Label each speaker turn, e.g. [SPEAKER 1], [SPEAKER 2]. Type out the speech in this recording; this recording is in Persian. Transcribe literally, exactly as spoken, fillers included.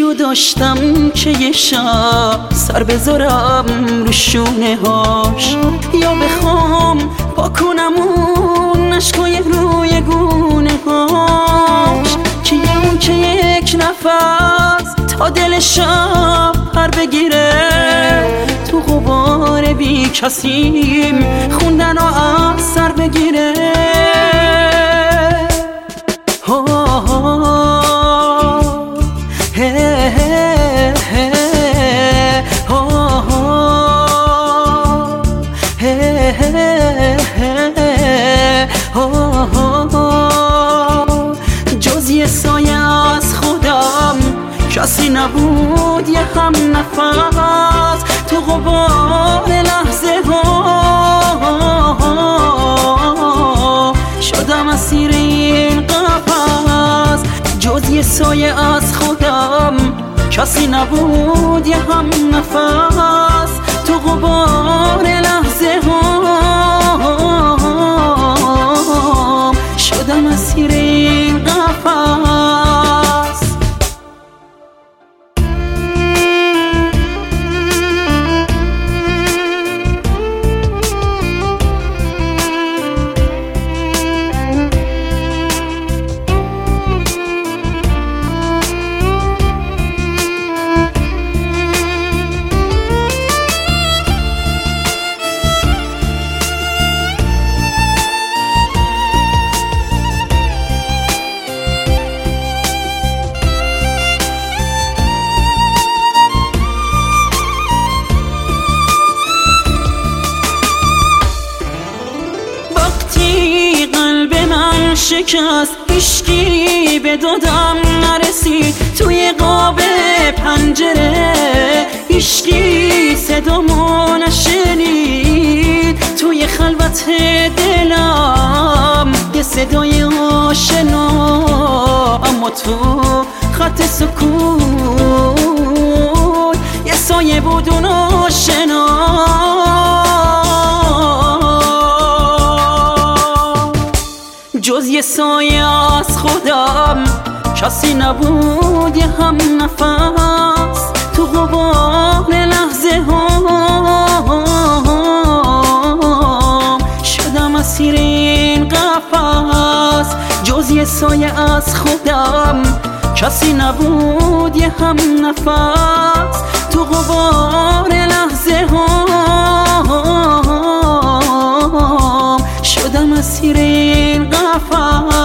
[SPEAKER 1] رو داشتم که یه شب سر بذارم رو شونه هاش، یا بخوام پا کنم اون عشقای روی گونه هاش، که اون که یک نفس تا دل شب پر بگیره، تو غبار بی کسیم خوندن و از سر بگیره. جز یه سایه از خودم کسی نبود، یه هم نفس تو غبار لحظه ها شدم اسیر این قفس. جز یه سایه از خودم کسی نبود، یه هم نفس تو غبار لحظه ها شدم اسیر این قفس. شکست هیشکی به دادم نرسید، توی قاب پنجره هیشکی صدامو نشنید، توی خلوت دلم یه صدای آشنا، اما تو خط سکوت یه سایه بود اون آشنا. جز یه سایه از خودم کسی نبود، یه هم نفس تو غبار لحظه ها شدم اسیر این قفس. جز یه سایه از خودم کسی نبود، یه هم نفس تو غبار لحظه ها شدم اسیر این قفس.